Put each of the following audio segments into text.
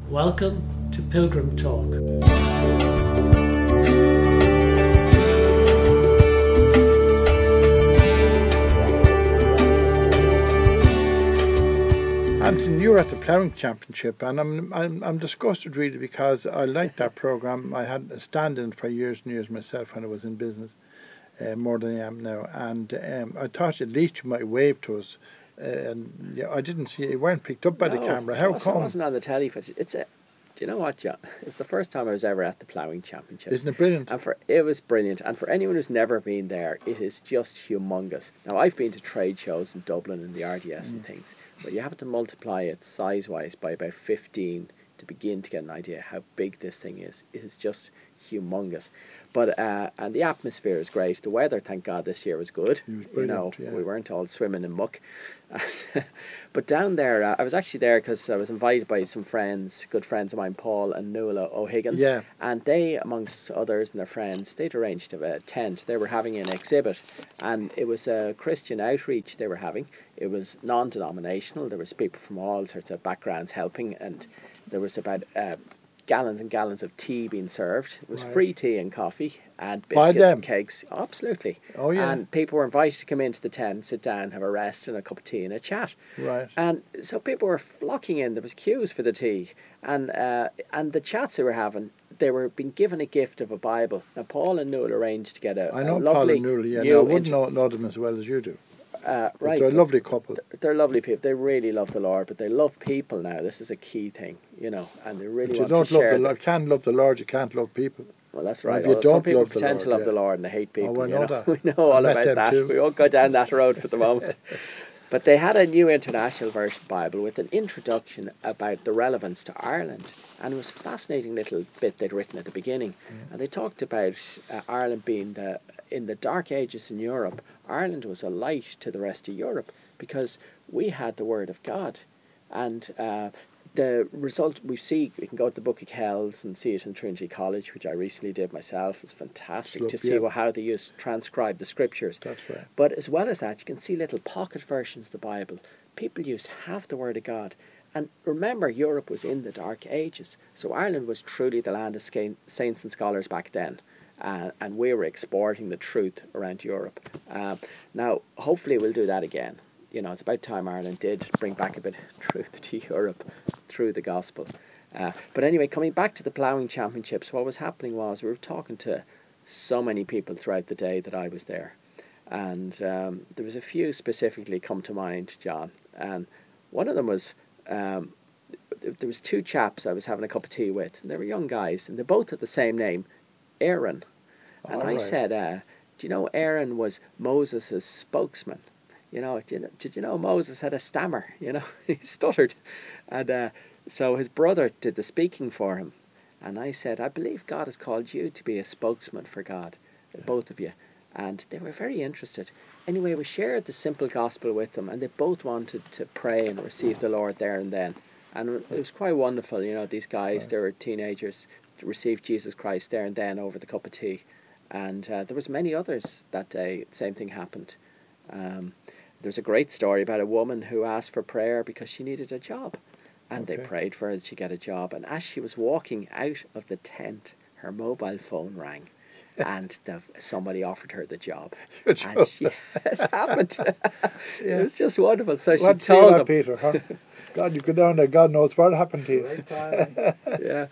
Welcome to Pilgrim Talk. Anthony, you're at the Ploughing Championship, and I'm disgusted really because I liked that programme. I had a stand in it for years and years myself when I was in business, more than I am now. And I thought at least you might wave to us. And I didn't see you weren't picked up by the camera. How come? I wasn't on the telly, but do you know what, John? It's the first time I was ever at the Ploughing Championship. Isn't it brilliant? And it was brilliant. And for anyone who's never been there, it is just humongous. Now, I've been to trade shows in Dublin and the RDS and things, but you have to multiply it size-wise by about 15 to begin to get an idea how big this thing is. It is just humongous. But and the atmosphere is great. The weather, thank God, this year was good. It was brilliant, we weren't all swimming in muck. But down there, I was actually there because I was invited by some friends, good friends of mine, Paul and Nuala O'Higgins. Yeah. And they, amongst others and their friends, they'd arranged a tent. They were having an exhibit, and it was a Christian outreach they were having. It was non-denominational. There was people from all sorts of backgrounds helping, and there was about gallons and gallons of tea being served. It was free tea and coffee and biscuits and cakes. Oh, absolutely. Oh, yeah. And people were invited to come into the tent, sit down, have a rest and a cup of tea and a chat. Right. And so people were flocking in. There was queues for the tea. And the chats they were having, they were being given a gift of a Bible. Now, Paul and Nuala arranged to get a I know lovely Paul and Nuala, yeah. No, I wouldn't know them as well as you do. Right, they're a lovely couple. They're lovely people. They really love the Lord, but they love people now. This is a key thing, and they really want to share. You can't love the Lord, you can't love people. Well, that's right. Some people pretend to love the Lord and they hate people. Oh, I know that. We know all about that. Too. We won't go down that road for the moment. But they had a New International Version Bible with an introduction about the relevance to Ireland. And it was a fascinating little bit they'd written at the beginning. And they talked about Ireland being in the dark ages in Europe, Ireland was a light to the rest of Europe because we had the Word of God. And the result we can go to the Book of Kells and see it in Trinity College, which I recently did myself. It's fantastic to see how they transcribe the scriptures. That's right. But as well as that, you can see little pocket versions of the Bible. People used half the Word of God. And remember, Europe was in the Dark Ages. So Ireland was truly the land of saints and scholars back then. And we were exporting the truth around Europe. Now, hopefully we'll do that again. It's about time Ireland did bring back a bit of truth to Europe through the gospel. But anyway, coming back to the Ploughing Championships, what was happening was we were talking to so many people throughout the day that I was there. And there was a few specifically come to mind, John. And one of them was, there was two chaps I was having a cup of tea with. And they were young guys, and they both had the same name, Aaron. And I said, do you know Aaron was Moses' spokesman? Did you know Moses had a stammer? He stuttered. And so his brother did the speaking for him. And I said, I believe God has called you to be a spokesman for God, both of you. And they were very interested. Anyway, we shared the simple gospel with them, and they both wanted to pray and receive the Lord there and then. And it was quite wonderful, these guys, they were teenagers, received Jesus Christ there and then over the cup of tea. And there was many others that day. Same thing happened. There's a great story about a woman who asked for prayer because she needed a job. And they prayed for her that she get a job. And as she was walking out of the tent, her mobile phone rang. And somebody offered her the job. And it's happened. It was just wonderful. So she told them. Peter, huh? God, you go down there, God knows what happened to you. Yeah.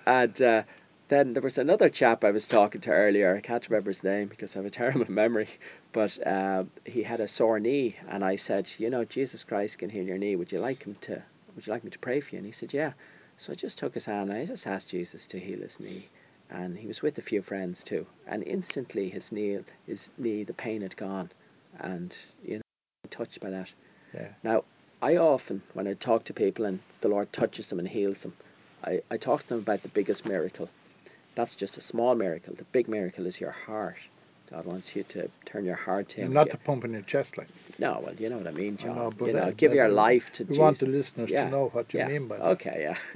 And then there was another chap I was talking to earlier. I can't remember his name because I have a terrible memory. But he had a sore knee, and I said, Jesus Christ can heal your knee. Would you like me to pray for you? And he said, yeah. So I just took his hand and I just asked Jesus to heal his knee. And he was with a few friends too. And instantly his knee, the pain had gone. And touched by that. Yeah. Now, I often, when I talk to people and the Lord touches them and heals them, I talk to them about the biggest miracle. That's just a small miracle. The big miracle is your heart. God wants you to turn your heart to Him. Not to pump in your chest like. No, well, you know what I mean, John. Give your life to Jesus. We want the listeners to know what you mean by that. Okay, yeah.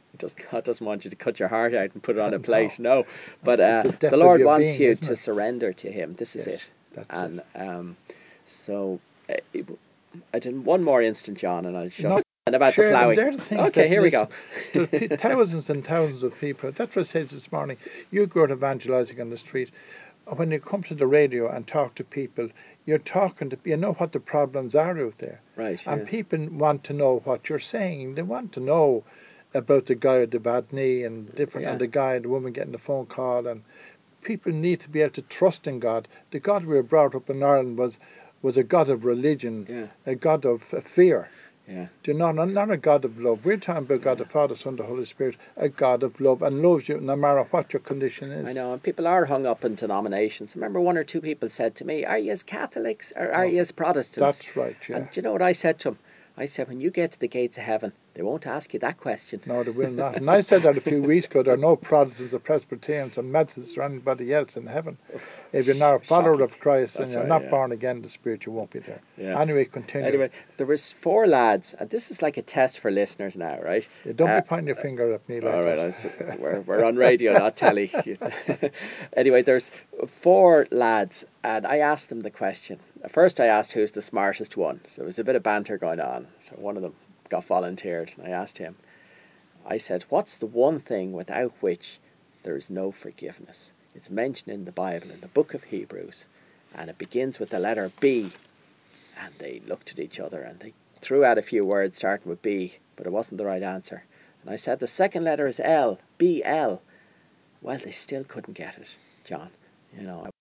God doesn't want you to cut your heart out and put it on a plate, no. But the Lord wants you to surrender to Him. This is it. That's it. So I did one more instant, John, and I'll show And about Sure, the and ploughing. they're the things Okay, that here we go. listen, there's thousands and thousands of people. That's what I said this morning. You go out evangelizing on the street. When you come to the radio and talk to people, you're talking to, you know what the problems are out there. Right, And yeah. people want to know what you're saying. They want to know about the guy with the bad knee and different, Yeah. and the woman getting the phone call. And people need to be able to trust in God. The God we were brought up in Ireland was a God of religion, Yeah. a God of fear. Yeah. Do you know, not a God of love. We're talking about God the Father, Son, the Holy Spirit, a God of love, and loves you no matter what your condition is. I know, and people are hung up in denominations. I remember one or two people said to me, "Are you as Catholics or are you as Protestants?" That's right, yeah. And do you know what I said to them? I said, when you get to the gates of heaven, they won't ask you that question. No, they will not. And I said that a few weeks ago. There are no Protestants or Presbyterians or Methodists or anybody else in heaven. If you're not a follower Shocking. of Christ That's and you're right, not yeah. born again in the Spirit, you won't be there. Yeah. Anyway, continue. Anyway, there was 4 lads, and this is like a test for listeners now, right? Yeah, don't be pointing your finger at me like All that. right, we're on radio, not telly. Anyway, there's 4 lads, and I asked them the question. First, I asked who's the smartest one. So there was a bit of banter going on. So one of them got volunteered, and I asked him. I said, "What's the one thing without which there is no forgiveness?" It's mentioned in the Bible, in the book of Hebrews, and it begins with the letter B. And they looked at each other and they threw out a few words starting with B, but it wasn't the right answer. And I said, the second letter is L, B-L. Well, they still couldn't get it, John. You know.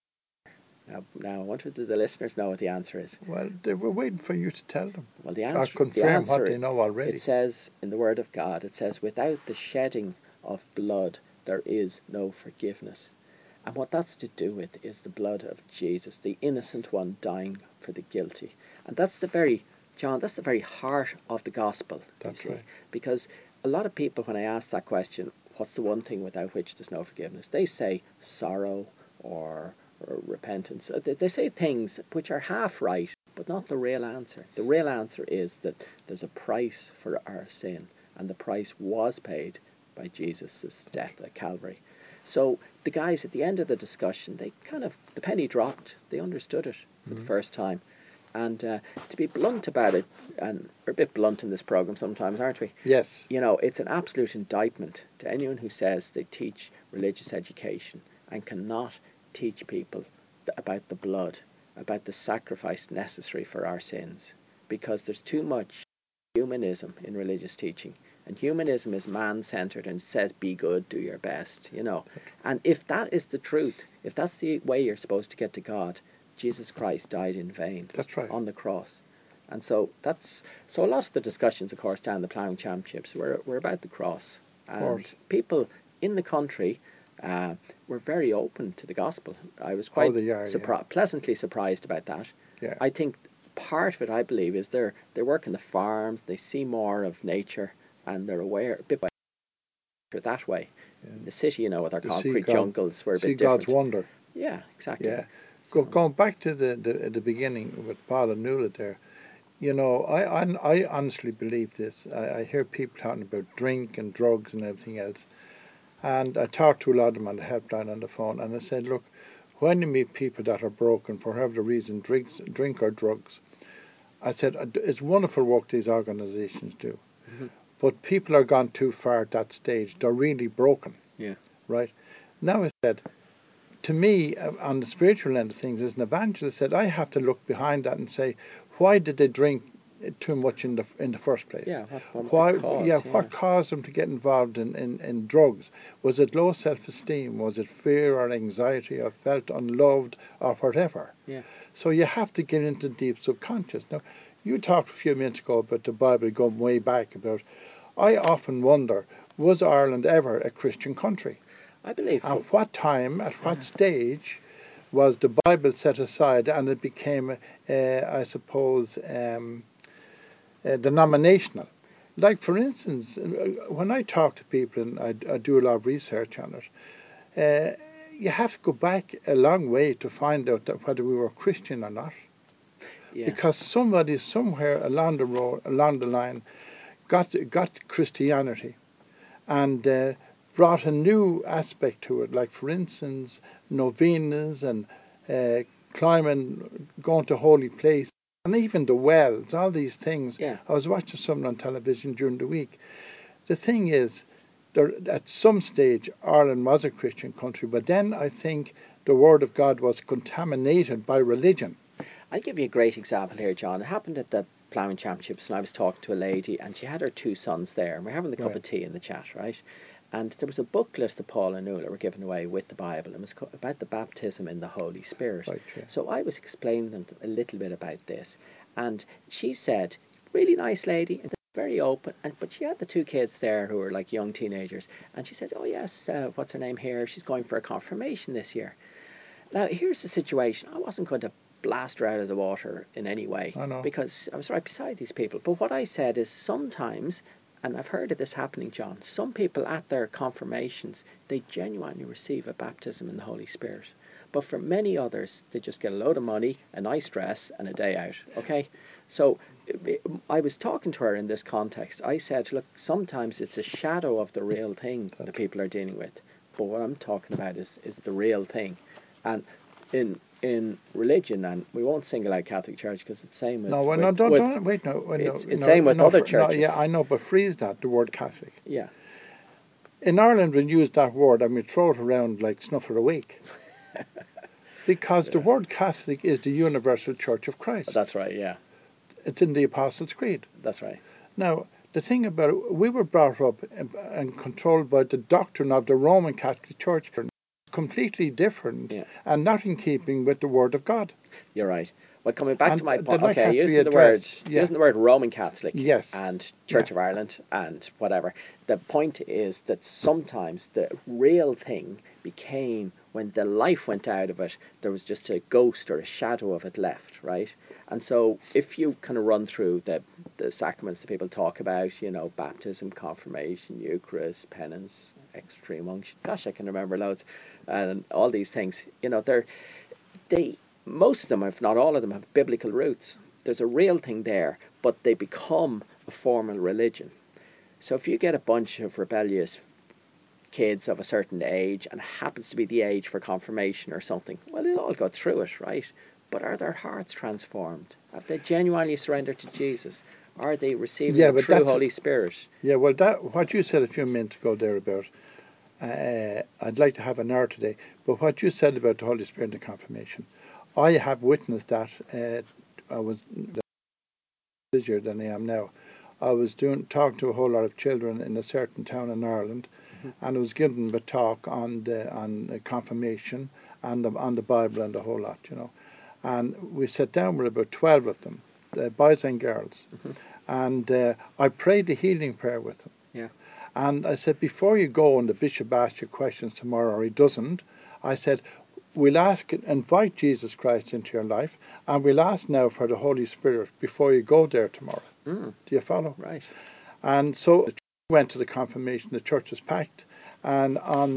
Now I wonder, do the listeners know what the answer is? Well, they were waiting for you to tell them. Well, the Or answer, confirm what they know already. It says in the Word of God, it says, without the shedding of blood, there is no forgiveness. And what that's to do with is the blood of Jesus, the innocent one dying for the guilty. And that's the very, John, that's the very heart of the gospel. That's you see. right. Because a lot of people, when I ask that question, what's the one thing without which there's no forgiveness? They say sorrow or repentance. They say things which are half right, but not the real answer. The real answer is that there's a price for our sin, and the price was paid by Jesus' death at Calvary. So the guys at the end of the discussion, the penny dropped. They understood it for the first time. And to be blunt about it, and we're a bit blunt in this programme sometimes, aren't we? Yes. You know, it's an absolute indictment to anyone who says they teach religious education and cannot teach people about the blood, about the sacrifice necessary for our sins. Because there's too much humanism in religious teaching. And humanism is man-centered and says, be good, do your best, you know. And if that is the truth, if that's the way you're supposed to get to God, Jesus Christ died in vain. That's right. On the cross. And so a lot of the discussions, of course, down the ploughing championships were about the cross. And people in the country were very open to the gospel. I was quite pleasantly surprised about that. Yeah. I think part of it, I believe, is they work in the farms, they see more of nature, and they're aware a bit by that way. Yeah. In the city, you know, with our concrete jungles, we're a bit different. See God's wonder. Yeah, exactly. Yeah. Going back to the beginning with Paul and Nuala there, you know, I honestly believe this. I hear people talking about drink and drugs and everything else. And I talked to a lot of them on the helpline on the phone, and I said, look, when you meet people that are broken for whatever reason, drink or drugs, I said, it's wonderful work these organisations do. Mm-hmm. But people are gone too far at that stage. They're really broken. Yeah. Right? Now I said, to me, on the spiritual end of things, as an evangelist, said I have to look behind that and say, why did they drink too much in the first place? Yeah, what caused them to get involved in drugs? Was it low self-esteem? Was it fear or anxiety or felt unloved or whatever? Yeah. So you have to get into deep subconscious. Now, you talked a few minutes ago about the Bible going way back about. I often wonder, was Ireland ever a Christian country? I believe. At what time, at what stage, was the Bible set aside and it became, I suppose, denominational? Like, for instance, when I talk to people and I do a lot of research on it, you have to go back a long way to find out that whether we were Christian or not. Yeah. Because somebody somewhere along the line, got Christianity and brought a new aspect to it. Like, for instance, novenas and climbing, going to holy places. and even the wells, all these things. Yeah. I was watching something on television during the week. The thing is, there, at some stage, Ireland was a Christian country, but then I think the Word of God was contaminated by religion. I'll give you a great example here, John. It happened at the Ploughing Championships, and I was talking to a lady, and she had her two sons there, and we're having a cup of tea in the chat, right? And there was a booklet that Paul and Nuala were giving away with the Bible, and it was about the baptism in the Holy Spirit. Right, yeah. So I was explaining them a little bit about this, and she said, really nice lady, and very open, but she had the two kids there who were like young teenagers, and she said, oh yes, what's her name here? She's going for a confirmation this year. Now, here's the situation. I wasn't going to blast her out of the water in any way, I know. because I was right beside these people. But what I said is sometimes, and I've heard of this happening, John, some people at their confirmations, they genuinely receive a baptism in the Holy Spirit. But for many others, they just get a load of money, a nice dress, and a day out, okay? So I was talking to her in this context. I said, look, sometimes it's a shadow of the real thing that people are dealing with. But what I'm talking about is the real thing. And in religion, and we won't single out Catholic Church because it's the same with... No, well, no, don't, wait, no. It's no, same with no, other no, churches. yeah, I know, but freeze that, the word Catholic. Yeah. In Ireland, we use that word and we throw it around like snuff of a week. Because the word Catholic is the universal Church of Christ. That's right, yeah. It's in the Apostles' Creed. That's right. Now, the thing about it, we were brought up and controlled by the doctrine of the Roman Catholic Church, completely different and not in keeping with the Word of God. You're right. Well, coming back to my point, like okay, using the word Roman Catholic yes. and Church of Ireland and whatever, the point is that sometimes the real thing became, when the life went out of it, there was just a ghost or a shadow of it left, right? And so if you kind of run through the sacraments that people talk about, you know, baptism, confirmation, Eucharist, penance, extreme unction, gosh, I can remember loads, and all these things, you know, most of them, if not all of them, have biblical roots. There's a real thing there, but they become a formal religion. So if you get a bunch of rebellious kids of a certain age, and it happens to be the age for confirmation or something, well, they'll all go through it, right? But are their hearts transformed? Have they genuinely surrendered to Jesus? Are they receiving the true Holy Spirit? Yeah, well, what you said a few minutes ago there about, I'd like to have an hour today, but what you said about the Holy Spirit and the confirmation, I have witnessed that. I was busier than I am now. I was talking to a whole lot of children in a certain town in Ireland, and I was giving them a talk on confirmation and on the Bible and the whole lot, you know. And we sat down with about 12 of them, boys and girls, and I prayed the healing prayer with them. Yeah. And I said, before you go and the bishop asks you questions tomorrow, or he doesn't, I said, we'll invite Jesus Christ into your life, and we'll ask now for the Holy Spirit before you go there tomorrow. Do you follow? Right. And so we went to the confirmation. The church was packed, and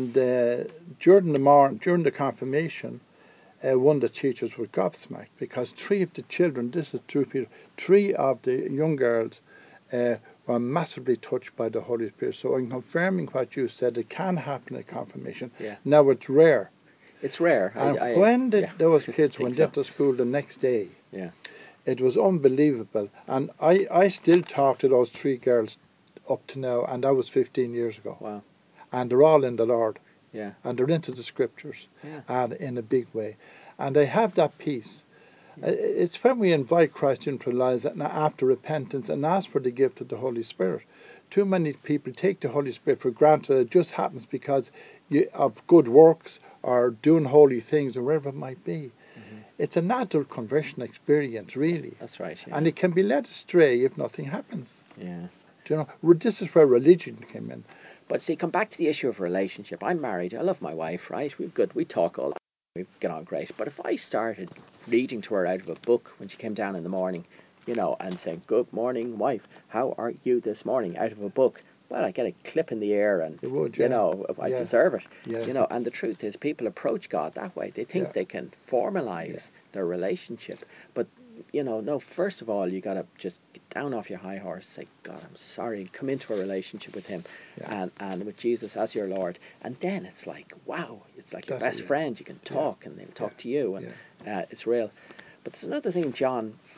during the confirmation, one of the teachers was gobsmacked because 3 of the children, this is true, Peter, 3 of the young girls were massively touched by the Holy Spirit. So in confirming what you said, it can happen at confirmation. Yeah. Now it's rare. It's rare. And when those kids went into school the next day, it was unbelievable. And I still talk to those 3 girls up to now, and that was 15 years ago. Wow. And they're all in the Lord. Yeah. And they're into the scriptures and in a big way. And they have that peace. It's when we invite Christ into our lives after repentance and ask for the gift of the Holy Spirit. Too many people take the Holy Spirit for granted. It just happens because of good works or doing holy things or wherever it might be. It's a natural conversion experience, really. That's right. Yeah. And it can be led astray if nothing happens. Yeah. Do you know, this is where religion came in. But see, come back to the issue of relationship. I'm married. I love my wife, right? We talk all the time. We get on great. But if I started reading to her out of a book when she came down in the morning, you know, and saying, "Good morning, wife. How are you this morning?" out of a book, well, I get a clip in the ear, and you know, I deserve it. Yeah. You know, and the truth is, people approach God that way. They think they can formalize their relationship, but you know, no. First of all, you got to just get down off your high horse, say, "God, I'm sorry," come into a relationship with Him, and with Jesus as your Lord, and then it's like, wow, it's like your best friend. You can talk, and they'll talk to you, and it's real. But there's another thing, John.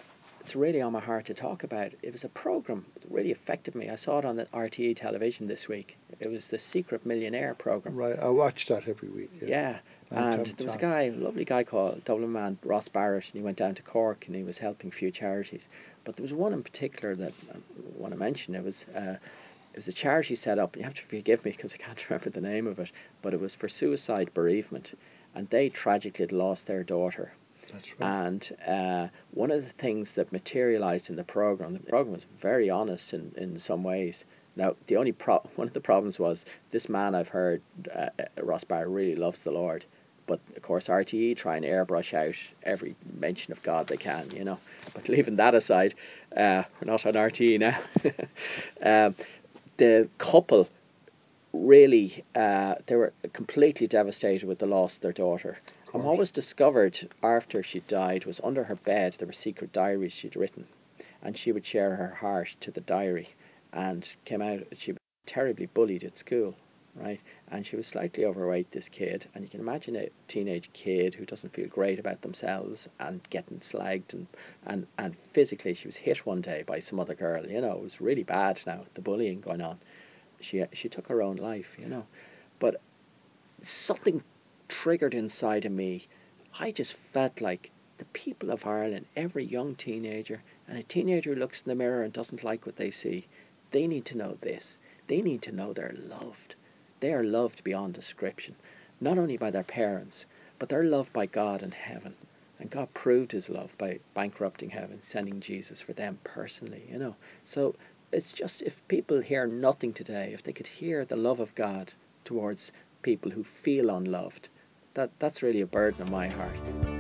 it's really on my heart to talk about. It was a programme that really affected me. I saw it on the RTE television this week. It was the Secret Millionaire programme. Right, I watch that every week. Yeah. And there was a lovely guy called Dublin man, Ross Barrett, and he went down to Cork and he was helping a few charities. But there was one in particular that I want to mention. It was a charity set up, and you have to forgive me because I can't remember the name of it, but it was for suicide bereavement, and they tragically had lost their daughter. That's right. And one of the things that materialised in the programme was very honest in some ways. Now, the only one of the problems was this man, I've heard, Ross Barrett, really loves the Lord. But, of course, RTE try and airbrush out every mention of God they can, you know. But leaving that aside, we're not on RTE now. The couple really, they were completely devastated with the loss of their daughter. And what was discovered after she died was under her bed there were secret diaries she'd written. And she would share her heart to the diary. And came out, she was terribly bullied at school, right? And she was slightly overweight, this kid. And you can imagine a teenage kid who doesn't feel great about themselves and getting slagged. And physically she was hit one day by some other girl, you know. It was really bad now, the bullying going on. She took her own life, you know. But something triggered inside of me. I just felt like the people of Ireland, every young teenager, and a teenager who looks in the mirror and doesn't like what they see, they need to know this. They need to know they're loved. They are loved beyond description, not only by their parents, but they're loved by God in heaven. And God proved his love by bankrupting heaven, sending Jesus for them personally, you know. So it's just, if people hear nothing today, if they could hear the love of God towards people who feel unloved, that's really a burden on my heart.